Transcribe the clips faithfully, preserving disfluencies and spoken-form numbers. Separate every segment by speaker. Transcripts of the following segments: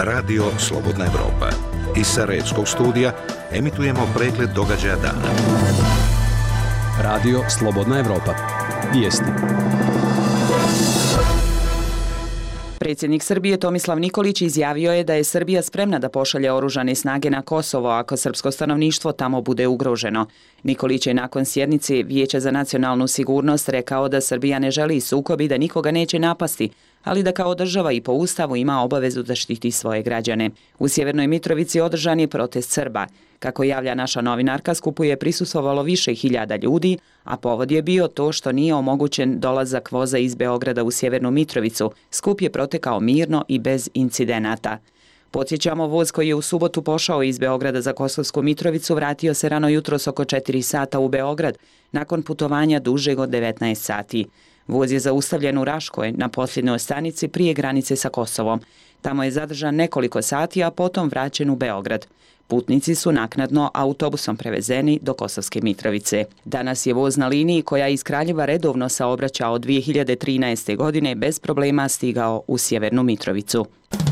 Speaker 1: Radio Slobodna Evropa. Iz Sarajevskog studija emitujemo pregled događaja dana.
Speaker 2: Radio Slobodna Evropa. Vijesti.
Speaker 3: Predsjednik Srbije Tomislav Nikolić izjavio je da je Srbija spremna da pošalje oružane snage na Kosovo ako srpsko stanovništvo tamo bude ugroženo. Nikolić je nakon sjednice Vijeća za nacionalnu sigurnost rekao da Srbija ne želi sukob i da nikoga neće napasti, ali da kao država i po Ustavu ima obavezu da štiti svoje građane. U Sjevernoj Mitrovici održan je protest Srba. Kako javlja naša novinarka, skupu je prisustvovalo više hiljada ljudi, a povod je bio to što nije omogućen dolazak voza iz Beograda u Sjevernu Mitrovicu. Skup je protekao mirno i bez incidenata. Podsjećamo, voz koji je u subotu pošao iz Beograda za Kosovsku Mitrovicu vratio se rano jutros oko četiri sata u Beograd, nakon putovanja dužeg od devetnaest sati. Voz je zaustavljen u Raškoj, na posljednjoj stanici prije granice sa Kosovom. Tamo je zadržan nekoliko sati, a potom vraćen u Beograd. Putnici su naknadno autobusom prevezeni do Kosovske Mitrovice. Danas je voz na liniji koja iz Kraljeva redovno saobraća od dvije hiljade trinaeste. godine bez problema stigao u Sjevernu Mitrovicu.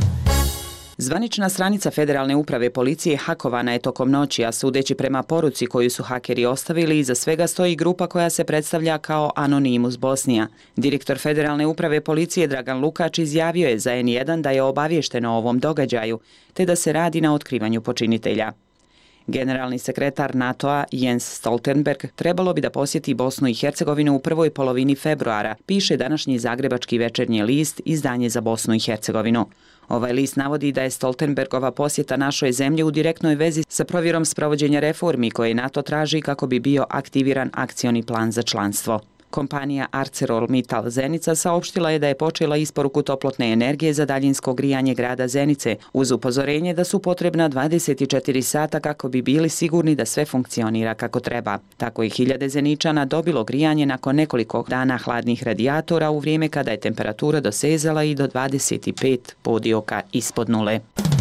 Speaker 3: Zvanična stranica Federalne uprave policije hakovana je tokom noći, a sudeći prema poruci koju su hakeri ostavili, iza svega stoji grupa koja se predstavlja kao Anonimus Bosnija. Direktor Federalne uprave policije Dragan Lukač izjavio je za en jedan da je obaviješteno o ovom događaju, te da se radi na otkrivanju počinitelja. Generalni sekretar NATO-a Jens Stoltenberg trebalo bi da posjeti Bosnu i Hercegovinu u prvoj polovini februara, piše današnji zagrebački večernji list, izdanje za Bosnu i Hercegovinu. Ovaj list navodi da je Stoltenbergova posjeta našoj zemlji u direktnoj vezi sa provjerom sprovođenja reformi koje NATO traži kako bi bio aktiviran akcioni plan za članstvo. Kompanija ArcelorMittal Zenica saopštila je da je počela isporuku toplotne energije za daljinsko grijanje grada Zenice, uz upozorenje da su potrebna dvadeset četiri sata kako bi bili sigurni da sve funkcionira kako treba. Tako je hiljade Zeničana dobilo grijanje nakon nekoliko dana hladnih radijatora u vrijeme kada je temperatura dosezala i do dvadeset pet podioka ispod nule.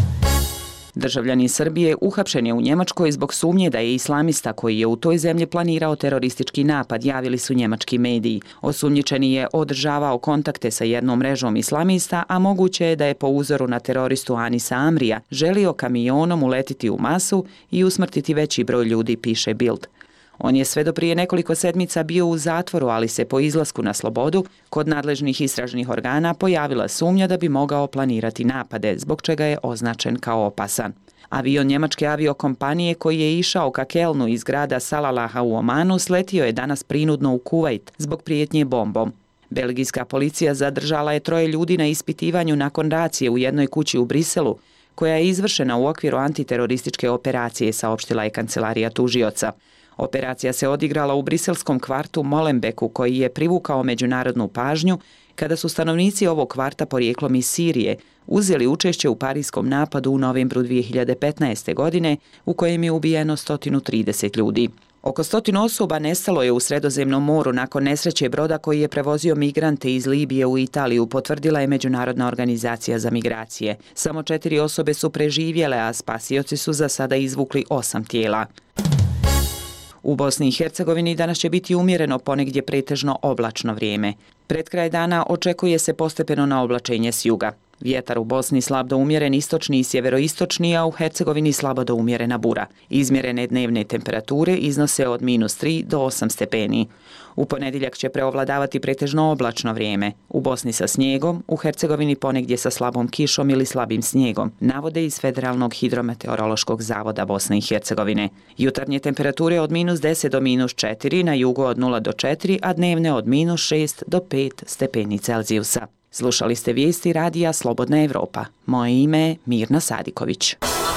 Speaker 3: Državljanin Srbije uhapšen je u Njemačkoj zbog sumnje da je islamista koji je u toj zemlji planirao teroristički napad, javili su njemački mediji. Osumnjičeni je održavao kontakte sa jednom mrežom islamista, a moguće je da je po uzoru na teroristu Anisa Amrija želio kamionom uletiti u masu i usmrtiti veći broj ljudi, piše Bild. On je sve do prije nekoliko sedmica bio u zatvoru, ali se po izlasku na slobodu kod nadležnih istražnih organa pojavila sumnja da bi mogao planirati napade, zbog čega je označen kao opasan. Avion njemačke aviokompanije koji je išao ka Kelnu iz grada Salalaha u Omanu sletio je danas prinudno u Kuvajt zbog prijetnje bombom. Belgijska policija zadržala je troje ljudi na ispitivanju nakon racije u jednoj kući u Briselu, koja je izvršena u okviru antiterorističke operacije, saopštila je kancelarija tužioca. Operacija se odigrala u briselskom kvartu Molenbeeku, koji je privukao međunarodnu pažnju kada su stanovnici ovog kvarta porijeklom iz Sirije uzeli učešće u parijskom napadu u novembru dvije hiljade petnaeste. godine u kojem je ubijeno sto trideset ljudi. Oko stotinu osoba nestalo je u Sredozemnom moru nakon nesreće broda koji je prevozio migrante iz Libije u Italiju, potvrdila je Međunarodna organizacija za migracije. Samo četiri osobe su preživjele, a spasioci su za sada izvukli osam tijela. U Bosni i Hercegovini danas će biti umjereno, ponegdje pretežno oblačno vrijeme. Pred kraj dana očekuje se postepeno na oblačenje s juga. Vjetar u Bosni slab do umjeren istočni i sjeveroistočni, a u Hercegovini slabo do umjerena bura. Izmjerene dnevne temperature iznose od minus tri do osam stepeni. U ponedjeljak će preovladavati pretežno oblačno vrijeme. U Bosni sa snijegom, u Hercegovini ponegdje sa slabom kišom ili slabim snijegom, navode iz Federalnog hidrometeorološkog zavoda Bosne i Hercegovine. Jutarnje temperature od minus deset do minus četiri, na jugu od nula do četiri, a dnevne od minus šest do pet stepeni Celzijusa. Slušali ste vijesti radija Slobodna Evropa. Moje ime je Mirna Sadiković.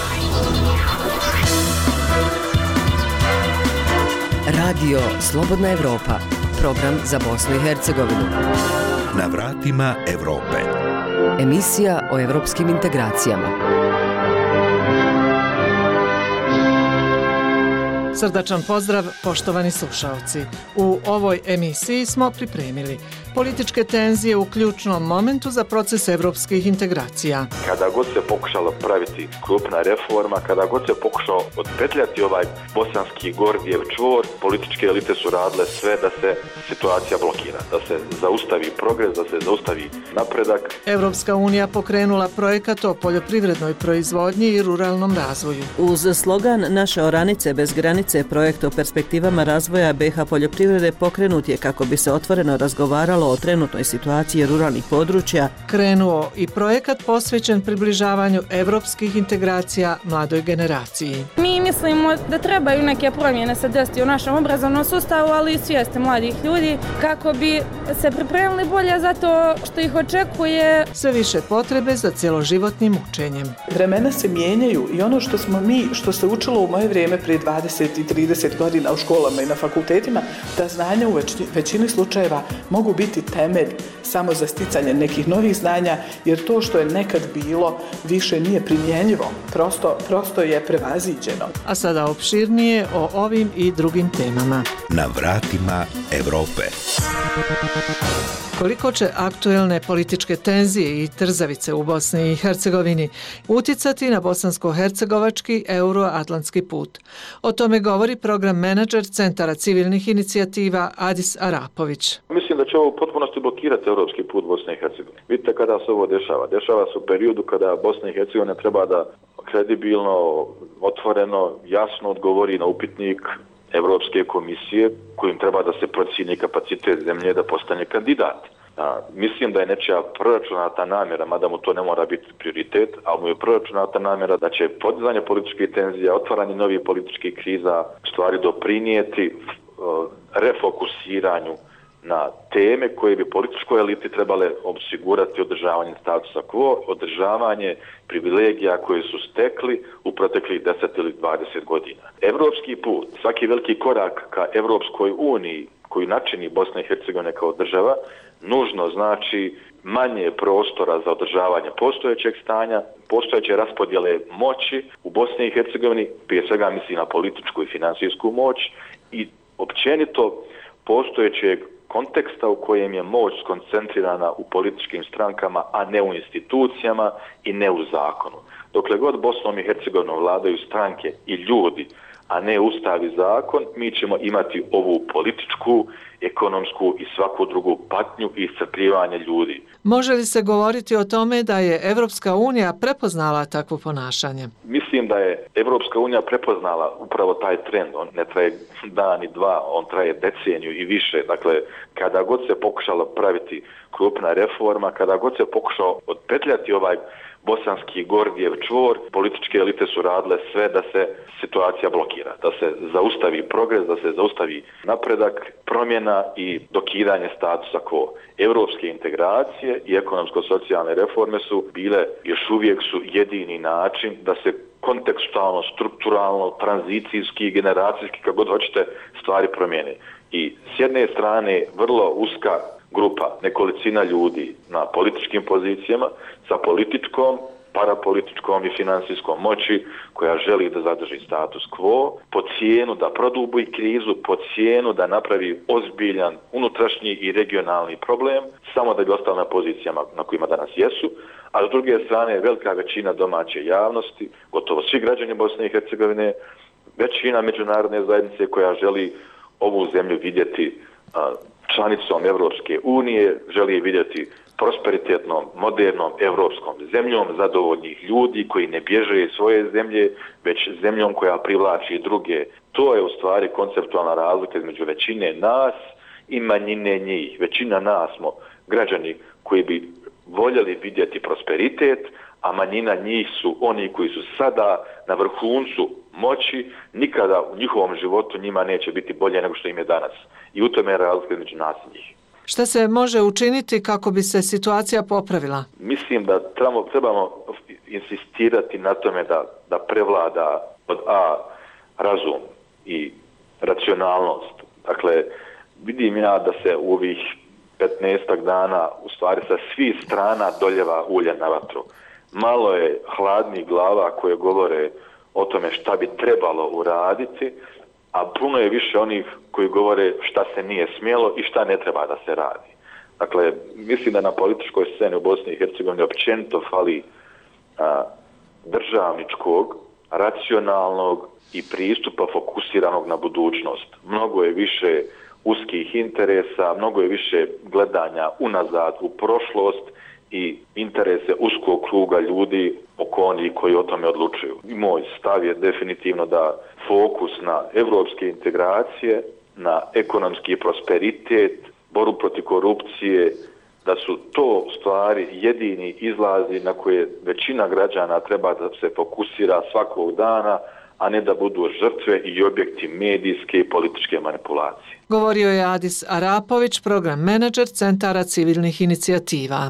Speaker 4: Radio Slobodna Evropa, program za Bosnu i Hercegovinu.
Speaker 1: Na vratima Evrope.
Speaker 4: Emisija o evropskim integracijama.
Speaker 5: Srdačan pozdrav, poštovani slušaoci. U ovoj emisiji smo pripremili političke tenzije u ključnom momentu za proces evropskih integracija.
Speaker 6: Kada god se pokušalo praviti krupna reforma, kada god se pokušao odpetljati ovaj bosanski Gordijev čvor, političke elite su radile sve da se situacija blokira, da se zaustavi progres, da se zaustavi napredak.
Speaker 5: Evropska unija pokrenula projekat o poljoprivrednoj proizvodnji i ruralnom razvoju.
Speaker 7: Uz slogan Naše oranice bez granice, projekt o perspektivama razvoja B iH poljoprivrede pokrenut je kako bi se otvoreno razgovaralo o trenutnoj situaciji ruralnih područja.
Speaker 5: Krenuo i projekat posvećen približavanju evropskih integracija mladoj generaciji.
Speaker 8: Mi mislimo da trebaju neke promjene se desiti u našem obrazovnom sustavu, ali i svijesti mladih ljudi kako bi se pripremili bolje za to što ih očekuje.
Speaker 5: Sve više potrebe za cjeloživotnim učenjem.
Speaker 9: Vremena se mijenjaju i ono što smo mi, što se učilo u moje vrijeme prije dvadeset i trideset godina u školama i na fakultetima, da znanja u većini slučajeva mogu biti temelj samo za sticanje nekih novih znanja, jer to što je nekad bilo više nije primjenjivo, prosto, prosto je prevaziđeno.
Speaker 5: A sada opširnije o ovim i drugim temama.
Speaker 1: Na vratima Evrope.
Speaker 5: Koliko će aktuelne političke tenzije i trzavice u Bosni i Hercegovini utjecati na bosansko-hercegovački euroatlantski put? O tome govori program menadžer Centara civilnih inicijativa Adis Arapović.
Speaker 6: Mislim da će ovo u potpunosti blokirati europski put Bosne i Hercegovine. Vidite kada se ovo dešava. Dešava se u periodu kada Bosna i Hercegovina treba da kredibilno, otvoreno, jasno odgovori na upitnik Evropske komisije kojim treba da se procijeni kapacitet zemlje da postane kandidat. A, mislim da je nečija proračunata namjera, mada mu to ne mora biti prioritet, ali mu je proračunata namjera da će podizanje političkih tenzija, otvaranje novih političkih kriza stvari doprinijeti uh, refokusiranju na teme koje bi političkoj eliti trebale osigurati održavanje statusa quo, održavanje privilegija koje su stekli u proteklih deset ili dvadeset godina. Evropski put, svaki veliki korak ka Evropskoj uniji koji načini Bosna i Hercegovina kao država, nužno znači manje prostora za održavanje postojećeg stanja, postojeće raspodjele moći u Bosni i Hercegovini, prije svega misli na političku i financijsku moć i općenito postojećeg konteksta u kojem je moć skoncentrirana u političkim strankama, a ne u institucijama i ne u zakonu. Dokle god Bosnom i Hercegovinom vladaju stranke i ljudi, a ne ustav i zakon, mi ćemo imati ovu političku, ekonomsku i svaku drugu patnju i iscrpljivanje ljudi.
Speaker 5: Može li se govoriti o tome da je Evropska unija prepoznala takvo ponašanje?
Speaker 6: Mislim da je Evropska unija prepoznala upravo taj trend. On ne traje dan i dva, on traje deceniju i više. Dakle, kada god se pokušalo praviti krupna reforma, kada god se pokušao odpetljati ovaj bosanski Gordijev čvor, političke elite su radile sve da se situacija blokira, da se zaustavi progres, da se zaustavi napredak, promjena i dokidanje statusa quo. Evropske integracije i ekonomsko-socijalne reforme su bile, još uvijek su jedini način da se kontekstualno, strukturalno, tranzicijski, generacijski, kako god hoćete, stvari promijene. I s jedne strane vrlo uska grupa, nekolicina ljudi na političkim pozicijama sa političkom, parapolitičkom i financijskom moći koja želi da zadrži status quo, po cijenu da produbi krizu, po cijenu da napravi ozbiljan unutrašnji i regionalni problem, samo da bi ostali na pozicijama na kojima danas jesu, a s druge strane velika većina domaće javnosti, gotovo svi građani Bosne i Hercegovine, većina međunarodne zajednice koja želi ovu zemlju vidjeti a, članicom Evropske unije, želi vidjeti prosperitetnom, modernom, evropskom zemljom zadovoljnih ljudi koji ne bježe iz svoje zemlje, već zemljom koja privlači druge. To je u stvari konceptualna razlika između većine nas i manjine njih. Većina nas smo građani koji bi voljeli vidjeti prosperitet, a manjina njih su oni koji su sada na vrhuncu moći, nikada u njihovom životu njima neće biti bolje nego što im je danas. I u tome je razlika između nas i njih.
Speaker 5: Šta se može učiniti kako bi se situacija popravila?
Speaker 6: Mislim da trebamo, trebamo insistirati na tome da, da prevlada od A razum i racionalnost. Dakle, vidim ja da se u ovih petnaestak dana u stvari sa svih strana doljeva ulje na vatru. Malo je hladnih glava koje govore o tome šta bi trebalo uraditi, a puno je više onih koji govore šta se nije smjelo i šta ne treba da se radi. Dakle, mislim da na političkoj sceni u Bosni i Hercegovini općenito fali a, državničkog, racionalnog i pristupa fokusiranog na budućnost. Mnogo je više uskih interesa, mnogo je više gledanja unazad u prošlost i interese uskog kruga ljudi oko onih koji o tome odlučuju. I moj stav je definitivno da fokus na evropske integracije, na ekonomski prosperitet, borbu protiv korupcije, da su to stvari jedini izlazi na koje većina građana treba da se fokusira svakog dana, a ne da budu žrtve i objekti medijske i političke manipulacije.
Speaker 5: Govorio je Adis Arapović, program menadžer Centara civilnih inicijativa.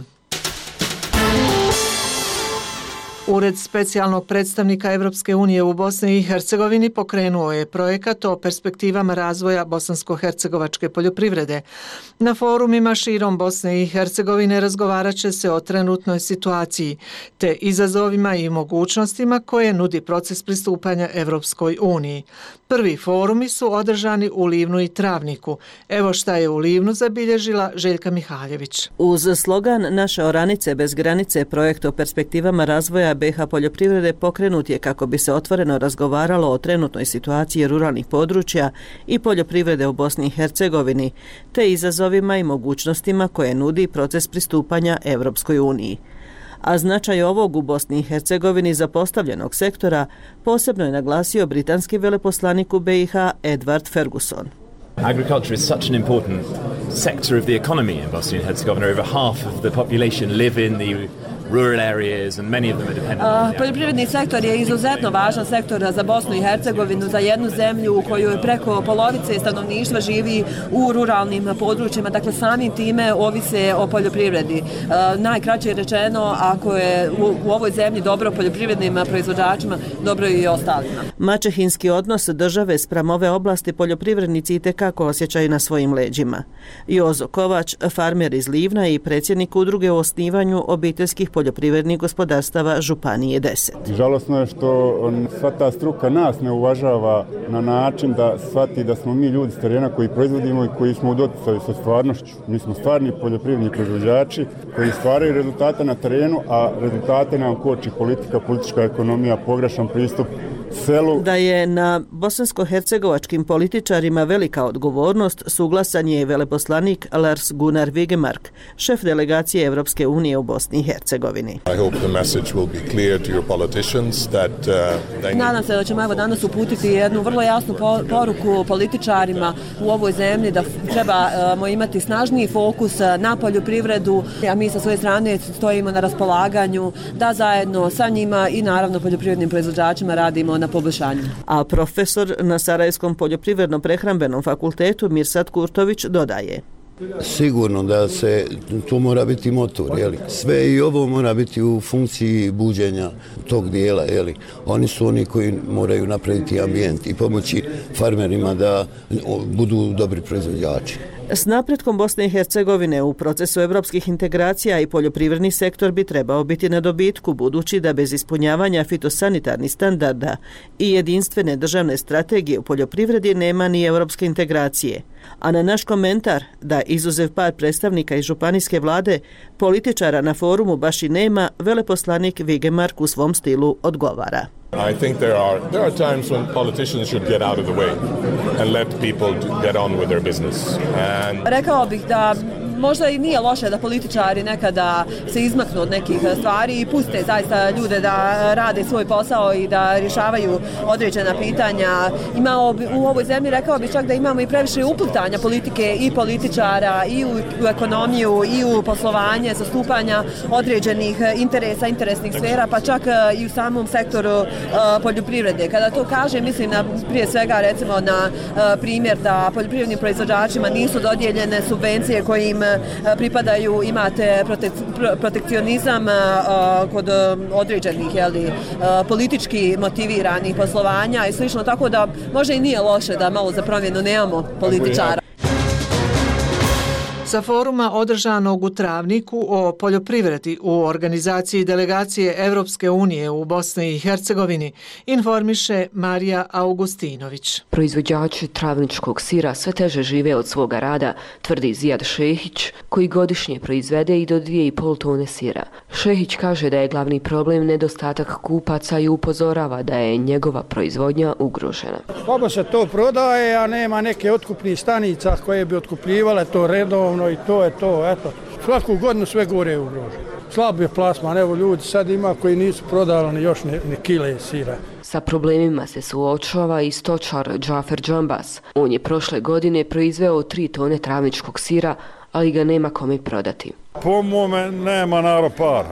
Speaker 5: Ured specijalnog predstavnika Evropske unije u Bosni i Hercegovini pokrenuo je projekat o perspektivama razvoja bosansko-hercegovačke poljoprivrede. Na forumima širom Bosne i Hercegovine razgovarat će se o trenutnoj situaciji, te izazovima i mogućnostima koje nudi proces pristupanja Evropskoj uniji. Prvi forumi su održani u Livnu i Travniku. Evo šta je u Livnu zabilježila Željka Mihaljević.
Speaker 7: Uz slogan Naše oranice bez granice, projekt o perspektivama razvoja B iH poljoprivrede pokrenut je kako bi se otvoreno razgovaralo o trenutnoj situaciji ruralnih područja i poljoprivrede u Bosni i Hercegovini, te izazovima i mogućnostima koje nudi proces pristupanja Evropskoj uniji. A značaj ovog u Bosni i Hercegovini zapostavljenog sektora posebno je naglasio britanski veleposlanik u B iH Edward Ferguson.
Speaker 10: Agriculture is such an important sector of the economy in Bosnia and Herzegovina. Over half of the population live in the rural areas and many of them are dependent on the
Speaker 7: Poljoprivredni sektor je izuzetno važan sektor za Bosnu i Hercegovinu, za jednu zemlju u kojoj preko polovice stanovništva živi u ruralnim područjima, dakle samim time ovise o poljoprivredi. Najkraće rečeno, ako je u, u ovoj zemlji dobro poljoprivrednim proizvođačima, dobro i ostalima. Maćehinski odnos države spram ove oblasti poljoprivrednici i tekako osjećaju na svojim leđima. Jozo Kovač, farmer iz Livna i predsjednik udruge u osnivanju obiteljskih poljoprivrednih gospodarstava Županije deset.
Speaker 11: Žalosno je što sva ta struka nas ne uvažava na način da shvati da smo mi ljudi s terena koji proizvodimo i koji smo u doticaju sa stvarnošću. Mi smo stvarni poljoprivredni proizvođači koji stvaraju rezultate na terenu, a rezultate nam koči politika, politička ekonomija, pogrešan pristup selu.
Speaker 7: Da je na bosansko-hercegovačkim političarima velika odgovornost, suglasan je i veleposlanik Lars Gunnar Vigemark, šef delegacije Evropske unije u Bosni i Hercegovini. Nadam se da ćemo evo danas uputiti jednu vrlo jasnu poruku političarima u ovoj zemlji da trebamo imati snažniji fokus na poljoprivredu, a mi sa svoje strane stojimo na raspolaganju da zajedno sa njima i naravno poljoprivrednim proizvođačima radimo na poboljšanju. A profesor na Sarajevskom poljoprivredno-prehrambenom fakultetu Mirsad Kurtović dodaje.
Speaker 12: Sigurno da se, to mora biti motor, jeli. Sve i ovo mora biti u funkciji buđenja tog dijela, jeli. Oni su oni koji moraju napraviti ambijent i pomoći farmerima da budu dobri proizvođači.
Speaker 7: S napretkom Bosne i Hercegovine u procesu evropskih integracija i poljoprivredni sektor bi trebao biti na dobitku, budući da bez ispunjavanja fitosanitarnih standarda i jedinstvene državne strategije u poljoprivredi nema ni evropske integracije. A na naš komentar da izuzev par predstavnika iz županijske vlade, političara na forumu baš i nema, veleposlanik Vigemark u svom stilu odgovara.
Speaker 13: I think there are there are times when politicians should get out of the way and let people get on with their business. And
Speaker 7: rekao bih da možda i nije loše da političari nekada se izmaknu od nekih stvari i puste zaista ljude da rade svoj posao i da rješavaju određena pitanja. Ima u ovoj zemlji, rekao bih čak da imamo i previše uplitanja politike i političara i u, u ekonomiju i u poslovanje, zastupanja određenih interesa, interesnih sfera, pa čak i u samom sektoru poljoprivrede. Kada to kažem, mislim na, prije svega recimo na primjer da poljoprivrednim proizvođačima nisu dodijeljene subvencije koje im pripadaju, imate protek, protekcionizam kod određenih jeli, politički motiviranih poslovanja i slično, tako da možda i nije loše da malo za promjenu nemamo političara.
Speaker 5: Sa foruma održanog u Travniku o poljoprivredi u organizaciji delegacije Evropske unije u Bosni i Hercegovini informiše Marija Augustinović.
Speaker 14: Proizvođači travničkog sira sve teže žive od svoga rada, tvrdi Zijad Šehić, koji godišnje proizvede i do dvije i pol tone sira. Šehić kaže da je glavni problem nedostatak kupaca i upozorava da je njegova proizvodnja ugrožena.
Speaker 15: Slabo se to prodaje, a nema neke otkupnih stanica koje bi otkupljivale to redovno i to je to, eto. Svaku godinu sve gore je ugroženo. Slab je plasman, evo ljudi sad ima koji nisu prodali još ni, ni kile sira.
Speaker 14: Sa problemima se suočava i stočar Džafer Džambas. On je prošle godine proizveo tri tone travničkog sira, ali ga nema kome prodati.
Speaker 16: Po mome nema narod para.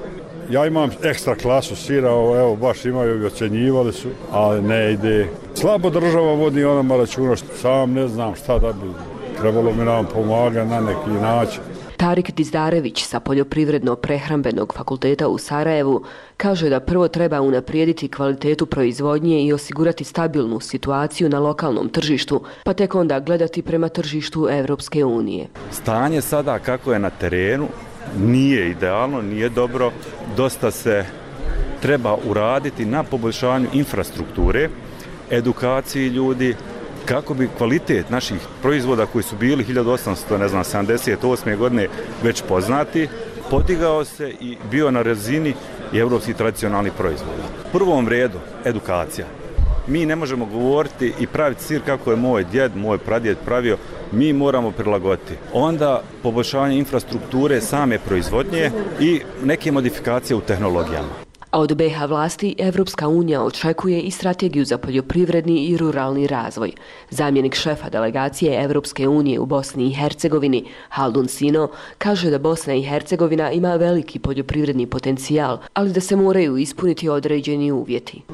Speaker 16: Ja imam ekstra klasu sira, evo baš imaju i ocjenjivali su, ali ne ide. Slabo država vodi onama računa, sam ne znam šta da bi trebalo mi nam pomaga na neki način.
Speaker 14: Tarik Dizdarević sa Poljoprivredno-prehrambenog fakulteta u Sarajevu kaže da prvo treba unaprijediti kvalitetu proizvodnje i osigurati stabilnu situaciju na lokalnom tržištu, pa tek onda gledati prema tržištu Evropske unije.
Speaker 17: Stanje sada kako je na terenu nije idealno, nije dobro. Dosta se treba uraditi na poboljšanju infrastrukture, edukaciji ljudi, kako bi kvalitet naših proizvoda koji su bili hiljadu osamsto sedamdeset osme godine već poznati, podigao se i bio na razini evropskih tradicionalnih proizvoda. U prvom redu edukacija. Mi ne možemo govoriti i praviti sir kako je moj djed, moj pradjed pravio, mi moramo prilagoditi. Onda poboljšanje infrastrukture same proizvodnje i neke modifikacije u tehnologijama.
Speaker 14: A od B iH vlasti Evropska unija očekuje i strategiju za poljoprivredni i ruralni razvoj. Zamjenik šefa delegacije Evropske unije u Bosni i Hercegovini, Haldun Sino, kaže da Bosna i Hercegovina ima veliki poljoprivredni potencijal, ali da se moraju ispuniti određeni uvjeti.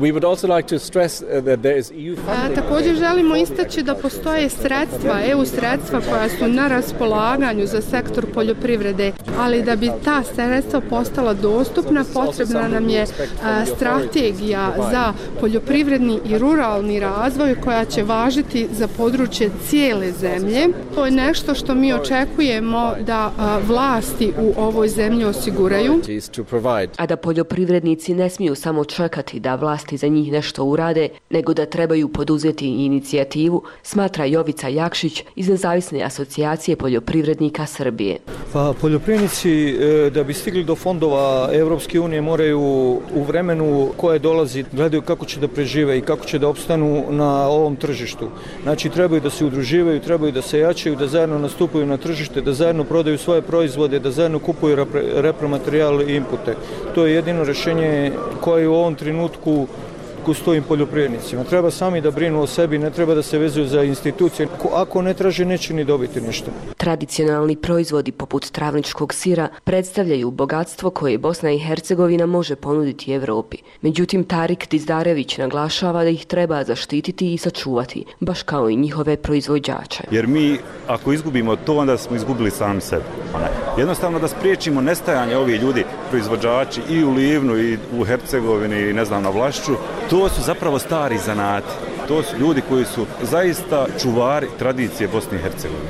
Speaker 18: Također želimo istaći da postoje sredstva, E U sredstva koja su na raspolaganju za sektor poljoprivrede, ali da bi ta sredstva postala dostupna, potrebna nam je a, strategija za poljoprivredni i ruralni razvoj koja će važiti za područje cijele zemlje. To je nešto što mi očekujemo da a, vlasti u ovoj zemlji osiguraju.
Speaker 14: A da poljoprivrednici ne smiju samo čekati da vlasti za njih nešto urade, nego da trebaju poduzeti inicijativu, smatra Jovica Jakšić iz Nezavisne asocijacije poljoprivrednika Srbije.
Speaker 19: Pa, poljoprivrednici da bi stigli do fondova Evropske unije moraju u vremenu koje dolazi gledaju kako će da prežive i kako će da opstanu na ovom tržištu. Znači trebaju da se udruživaju, trebaju da se jačaju, da zajedno nastupaju na tržište, da zajedno prodaju svoje proizvode, da zajedno kupuju repromaterijal i inpute. To je jedino rješenje koje u ovom trenutku stojim poljoprivrednicima. Treba sami da brinu o sebi, ne treba da se vezuju za institucije. Ako ne traže, neće ni dobiti ništa.
Speaker 14: Tradicionalni proizvodi poput travničkog sira predstavljaju bogatstvo koje Bosna i Hercegovina može ponuditi Evropi. Međutim, Tarik Dizdarević naglašava da ih treba zaštititi i sačuvati, baš kao i njihove proizvođače.
Speaker 17: Jer mi, ako izgubimo to, onda smo izgubili sami sebe. Jednostavno da spriječimo nestajanje ovih ljudi, proizvođači i u Livnu i u Hercegovini i ne znam na Vlašću, to su zapravo stari zanati. To su ljudi koji su zaista čuvari tradicije Bosne i Hercegovine.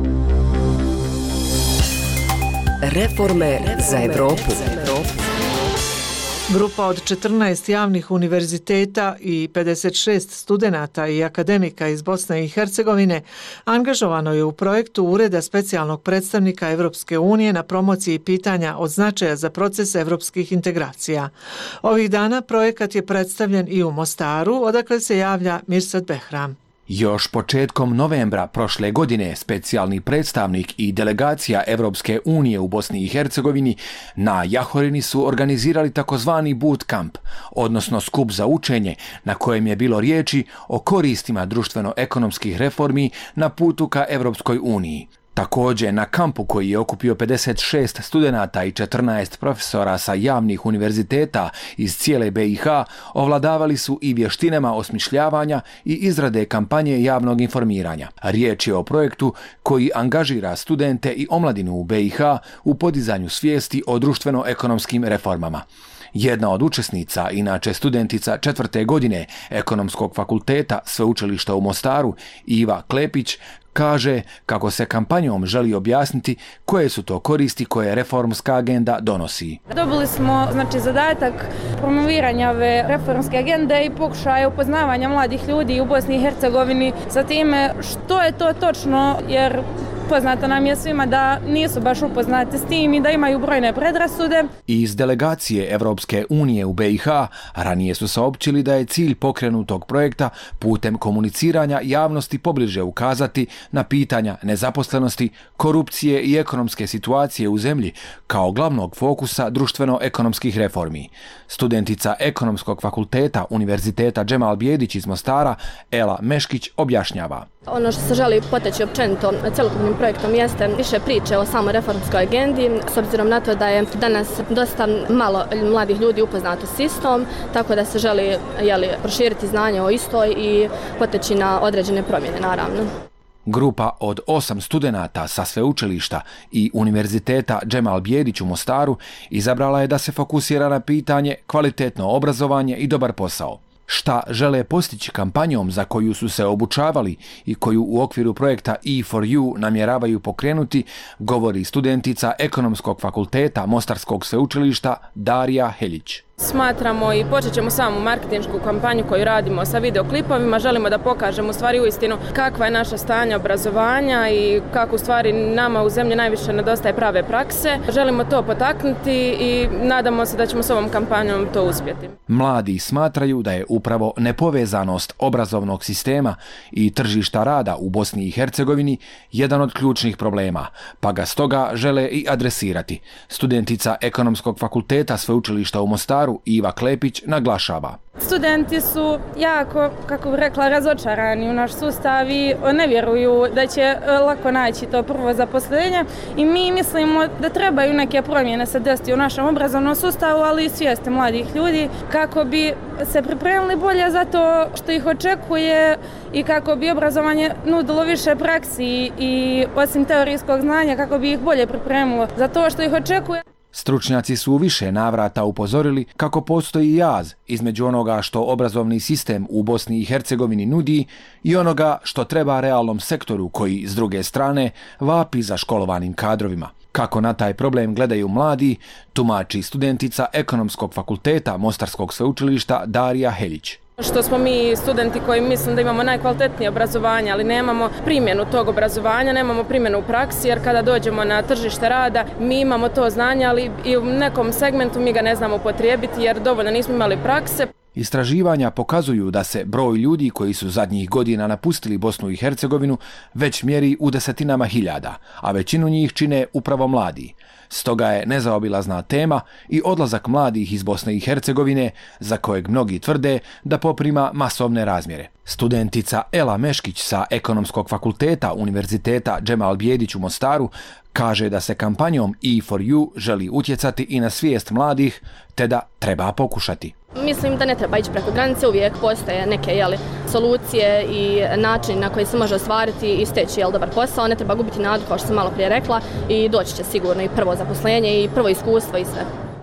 Speaker 4: Reforme za Evropu.
Speaker 5: Grupa od četrnaest javnih univerziteta i pedeset šest studenata i akademika iz Bosne i Hercegovine angažovano je u projektu Ureda specijalnog predstavnika Evropske unije na promociji pitanja od značaja za proces evropskih integracija. Ovih dana projekat je predstavljen i u Mostaru, odakle se javlja Mirsad Behram.
Speaker 20: Još početkom novembra prošle godine specijalni predstavnik i delegacija Evropske unije u Bosni i Hercegovini na Jahorini su organizirali takozvani bootcamp, odnosno skup za učenje na kojem je bilo riječi o koristima društveno-ekonomskih reformi na putu ka Evropskoj uniji. Također, na kampu koji je okupio pedeset šest studenata i četrnaest profesora sa javnih univerziteta iz cijele B iH ovladavali su i vještinama osmišljavanja i izrade kampanje javnog informiranja. Riječ je o projektu koji angažira studente i omladinu u B iH u podizanju svijesti o društveno-ekonomskim reformama. Jedna od učesnica, inače studentica četvrte godine Ekonomskog fakulteta Sveučilišta u Mostaru, Iva Klepić, kaže kako se kampanjom želi objasniti koje su to koristi koje reformska agenda donosi.
Speaker 8: Dobili smo znači zadatak promoviranja ove reformske agende i pokušaja upoznavanja mladih ljudi u Bosni i Hercegovini sa time što je to točno, jer poznato nam je svima da nisu baš upoznati s tim i da imaju brojne predrasude.
Speaker 20: Iz delegacije Evropske unije u be i ha ranije su saopćili da je cilj pokrenutog projekta putem komuniciranja javnosti pobliže ukazati na pitanja nezaposlenosti, korupcije i ekonomske situacije u zemlji kao glavnog fokusa društveno-ekonomskih reformi. Studentica Ekonomskog fakulteta Univerziteta Džemal Bijedić iz Mostara, Ela Meškić, objašnjava.
Speaker 21: Ono što se želi poteći općenito celokupnim projektom jeste više priče o samoj reformskoj agendi, s obzirom na to da je danas dosta malo mladih ljudi upoznato s istom, tako da se želi jeli, proširiti znanje o istoj i poteći na određene promjene, naravno.
Speaker 20: Grupa od osam studenata sa sveučilišta i Univerziteta Džemal Bijedić u Mostaru izabrala je da se fokusira na pitanje kvalitetno obrazovanje i dobar posao. Šta žele postići kampanjom za koju su se obučavali i koju u okviru projekta E for You namjeravaju pokrenuti, govori studentica Ekonomskog fakulteta Mostarskog sveučilišta Darija Heljić.
Speaker 8: Smatramo i počet ćemo samu marketinšku kampanju koju radimo sa videoklipovima. Želimo da pokažemo u stvari uistinu kakva je naša stanja obrazovanja i kako u stvari nama u zemlji najviše nedostaje prave prakse. Želimo to potaknuti i nadamo se da ćemo s ovom kampanjom to uspjeti.
Speaker 20: Mladi smatraju da je upravo nepovezanost obrazovnog sistema i tržišta rada u Bosni i Hercegovini jedan od ključnih problema, pa ga stoga žele i adresirati. Studentica Ekonomskog fakulteta sveučilišta u Mostaru Iva Klepić naglašava.
Speaker 8: Studenti su jako, kako bih rekla, razočarani u naš sustav i ne vjeruju da će lako naći to prvo zaposlenje i mi mislimo da trebaju neke promjene se desiti u našem obrazovnom sustavu, ali i svijesti mladih ljudi kako bi se pripremili bolje za to što ih očekuje i kako bi obrazovanje nudilo više praksi i osim teorijskog znanja kako bi ih bolje pripremilo za to što ih očekuje.
Speaker 20: Stručnjaci su u više navrata upozorili kako postoji jaz između onoga što obrazovni sistem u Bosni i Hercegovini nudi i onoga što treba realnom sektoru koji, s druge strane, vapi za školovanim kadrovima. Kako na taj problem gledaju mladi, tumači studentica Ekonomskog fakulteta Mostarskog sveučilišta Darija Heljić.
Speaker 8: Što smo mi studenti koji mislim da imamo najkvalitetnije obrazovanje, ali nemamo primjenu tog obrazovanja, nemamo primjenu u praksi, jer kada dođemo na tržište rada, mi imamo to znanje, ali i u nekom segmentu mi ga ne znamo upotrijebiti jer dovoljno nismo imali prakse.
Speaker 20: Istraživanja pokazuju da se broj ljudi koji su zadnjih godina napustili Bosnu i Hercegovinu već mjeri u desetinama hiljada, a većinu njih čine upravo mladi. Stoga je nezaobilazna tema i odlazak mladih iz Bosne i Hercegovine, za kojeg mnogi tvrde da poprima masovne razmjere. Studentica Ela Meškić sa Ekonomskog fakulteta Univerziteta Džemal Bijedić u Mostaru kaže da se kampanjom E for You želi utjecati i na svijest mladih, te da treba pokušati.
Speaker 21: Mislim da ne treba ići preko granice, uvijek postoje neke jeli, solucije i načini na koji se može ostvariti i steći jel, dobar posao. Ne treba gubiti nadu, kao što sam malo prije rekla, i doći će sigurno i prvo zaposlenje i prvo iskustvo i sve.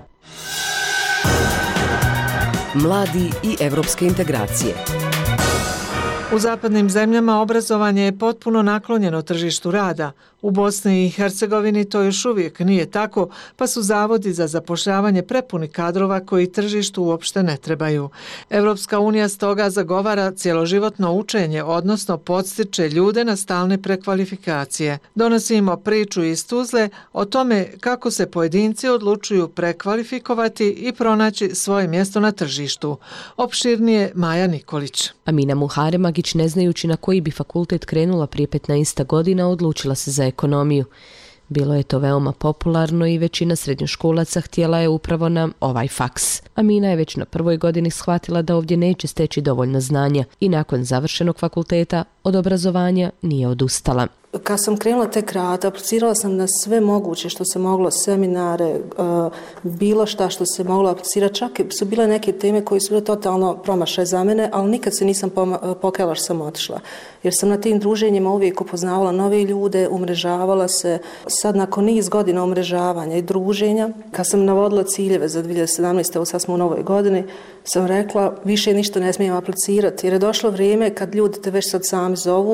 Speaker 4: Mladi i evropske integracije.
Speaker 5: U zapadnim zemljama obrazovanje je potpuno naklonjeno tržištu rada. U Bosni i Hercegovini to još uvijek nije tako, pa su zavodi za zapošljavanje prepuni kadrova koji tržištu uopšte ne trebaju. Evropska unija stoga zagovara cjeloživotno učenje, odnosno podstiče ljude na stalne prekvalifikacije. Donosimo priču iz Tuzle o tome kako se pojedinci odlučuju prekvalifikovati i pronaći svoje mjesto na tržištu. Opširnije Maja Nikolić.
Speaker 14: Amina Muharemagić, ne znajući na koji bi fakultet krenula prije petnaest godina, odlučila se za ekonomiju. Bilo je to veoma popularno i većina srednjoškolaca htjela je upravo na ovaj faks. Amina je već na prvoj godini shvatila da ovdje neće steći dovoljno znanja i nakon završenog fakulteta od obrazovanja nije odustala.
Speaker 22: Kad sam krenula tek rad, aplicirala sam na sve moguće što se moglo, seminare, bilo šta što se moglo aplicirati. Čak su bile neke teme koje su bile totalno promašaj za mene, ali nikad se nisam pokajala što sam otišla. Jer sam na tim druženjima uvijek upoznavala nove ljude, umrežavala se. Sad nakon niz godina umrežavanja i druženja, kad sam navodila ciljeve za dvije hiljade sedamnaeste. evo sad smo u novoj godini, sam rekla više ništa ne smijem aplicirati. Jer je došlo vrijeme kad ljudi te već sad sami zovu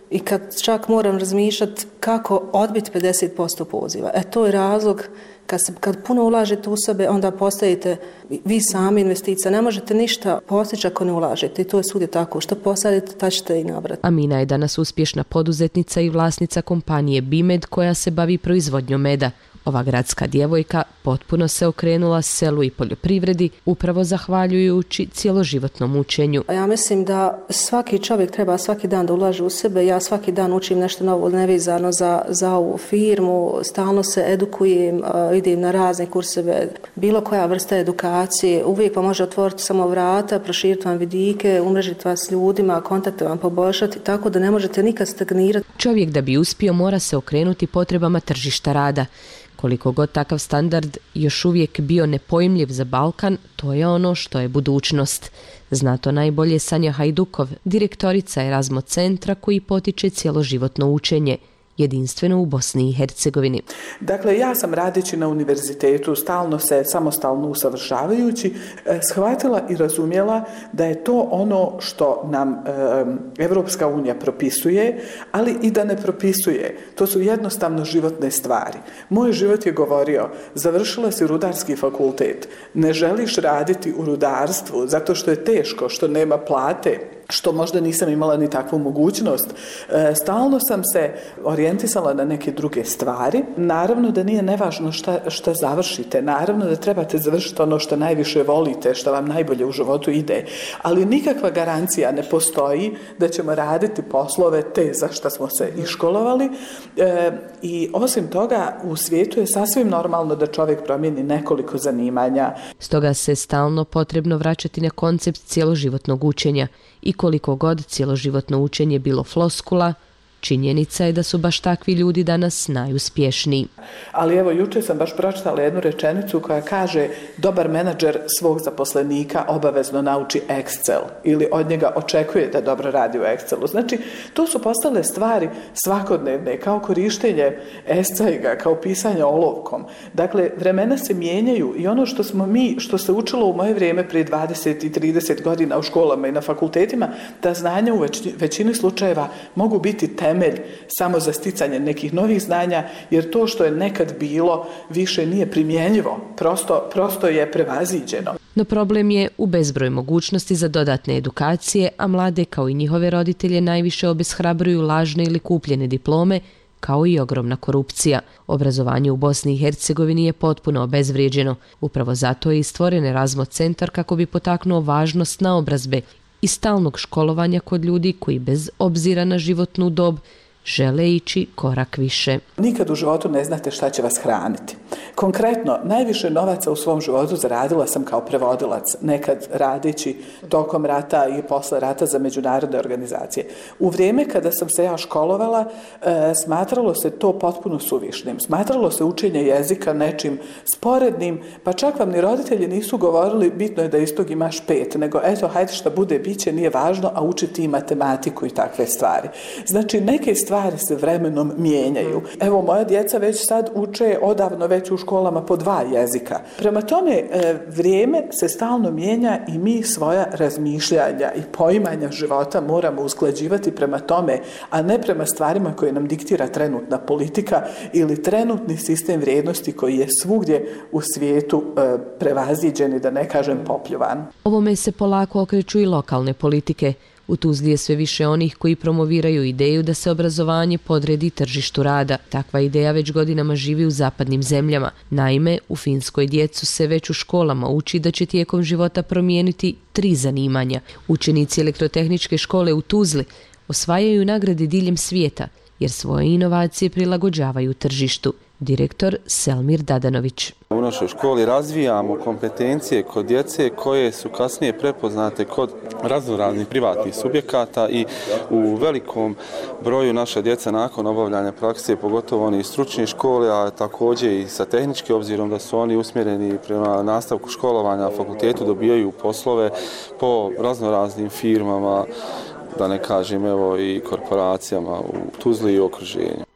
Speaker 22: i kad čak moram razmišljati kako odbiti pedeset posto poziva. E to je razlog, kad, se, kad puno ulažete u sebe, onda postajete vi sami investicija. Ne možete ništa postići ako ne ulažete i to je svugdje tako. Što posadite, ta ćete i nabrati.
Speaker 14: Amina je danas uspješna poduzetnica i vlasnica kompanije Bimed koja se bavi proizvodnjom meda. Ova gradska djevojka potpuno se okrenula selu i poljoprivredi upravo zahvaljujući cjeloživotnom učenju.
Speaker 22: Ja mislim da svaki čovjek treba svaki dan da ulaže u sebe. Ja svaki dan učim nešto novo nevezano za, za ovu firmu, stalno se edukujem, idem na razne kurseve, bilo koja vrsta edukacije. Uvijek vam može otvoriti samo vrata, proširiti vam vidike, umrežiti vas s ljudima, kontakte vam poboljšati, tako da ne možete nikad stagnirati.
Speaker 14: Čovjek da bi uspio mora se okrenuti potrebama tržišta rada. Koliko god takav standard još uvijek bio nepojmljiv za Balkan, to je ono što je budućnost. Zna to najbolje Sanja Hajdukov, direktorica Erasmo centra koji potiče cjeloživotno učenje, jedinstveno u Bosni i Hercegovini.
Speaker 9: Dakle, ja sam radeći na univerzitetu, stalno se samostalno usavršavajući, shvatila i razumjela da je to ono što nam Evropska unija propisuje, ali i da ne propisuje. To su jednostavno životne stvari. Moj život je govorio, završila si rudarski fakultet, ne želiš raditi u rudarstvu zato što je teško, što nema plate, što možda nisam imala ni takvu mogućnost. E, stalno sam se orijentisala na neke druge stvari. Naravno da nije nevažno šta, šta završite. Naravno da trebate završiti ono što najviše volite, što vam najbolje u životu ide. Ali nikakva garancija ne postoji da ćemo raditi poslove te za što smo se iškolovali. E, I osim toga, u svijetu je sasvim normalno da čovjek promijeni nekoliko zanimanja.
Speaker 14: Stoga se stalno potrebno vraćati na koncept cjeloživotnog učenja. I koliko god cjeloživotno učenje bilo floskula, činjenica je da su baš takvi ljudi danas najuspješniji.
Speaker 9: Ali evo, jučer sam baš pročitala jednu rečenicu koja kaže dobar menadžer svog zaposlenika obavezno nauči Excel ili od njega očekuje da dobro radi u Excelu. Znači, to su postale stvari svakodnevne, kao korištenje escajga, kao pisanje olovkom. Dakle, vremena se mijenjaju i ono što smo mi, što se učilo u moje vrijeme prije dvadeset i trideset godina u školama i na fakultetima, ta znanja u većini slučajeva mogu biti temelj samo za sticanje nekih novih znanja, jer to što je nekad bilo više nije primjenjivo, prosto, prosto je prevaziđeno.
Speaker 14: No problem je u bezbroj mogućnosti za dodatne edukacije, a mlade kao i njihove roditelje najviše obeshrabruju lažne ili kupljene diplome, kao i ogromna korupcija. Obrazovanje u Bosni i Hercegovini je potpuno obezvrijeđeno. Upravo zato je i stvoren Erasmo centar kako bi potaknuo važnost naobrazbe i stalnog školovanja kod ljudi koji bez obzira na životnu dob žele ići korak više.
Speaker 9: Nikad u životu ne znate šta će vas hraniti. Konkretno, najviše novaca u svom životu zaradila sam kao prevodilac, nekad radeći tokom rata i posle rata za međunarodne organizacije. U vrijeme kada sam se ja školovala, e, smatralo se to potpuno suvišnim. Smatralo se učenje jezika nečim sporednim, pa čak vam ni roditelji nisu govorili bitno je da iz tog imaš pet, nego eto, hajde šta bude, biće, nije važno, a učiti i matematiku i takve stvari. Znači, neke stvari se vremenom mijenjaju. Evo, moja djeca već sad uče odavno već u školama po dva jezika. Prema tome, vrijeme se stalno mijenja i mi svoja razmišljanja i poimanja života moramo usklađivati prema tome, a ne prema stvarima koje nam diktira trenutna politika ili trenutni sistem vrijednosti koji je svugdje u svijetu prevaziđen i da ne kažem popljuvan.
Speaker 14: Ovome se polako okreću i lokalne politike. U Tuzli je sve više onih koji promoviraju ideju da se obrazovanje podredi tržištu rada. Takva ideja već godinama živi u zapadnim zemljama. Naime, u Finskoj djecu se već u školama uči da će tijekom života promijeniti tri zanimanja. Učenici elektrotehničke škole u Tuzli osvajaju nagrade diljem svijeta jer svoje inovacije prilagođavaju tržištu. Direktor Selmir Dadanović.
Speaker 2: U našoj školi razvijamo kompetencije kod djece koje su kasnije prepoznate kod raznoraznih privatnih subjekata i u velikom broju naša djeca nakon obavljanja prakse, pogotovo oni iz stručne škole, a također i sa tehničke, obzirom da su oni usmjereni prema nastavku školovanja na fakultetu, dobijaju poslove po raznoraznim firmama, da ne kažem evo i korporacijama u Tuzli i okruženju.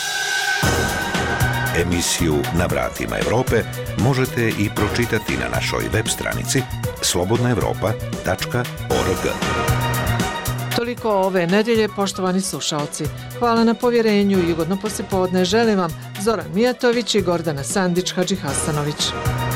Speaker 1: Emisiju Na vratima Evrope možete i pročitati na našoj web stranici slobodna evropa tačka org.
Speaker 5: Toliko toliko ove nedjelje, poštovani slušalci. Hvala na povjerenju i ugodno poslijepodne želim vam Zoran Mijatović i Gordana Sandić Hadžihasanović.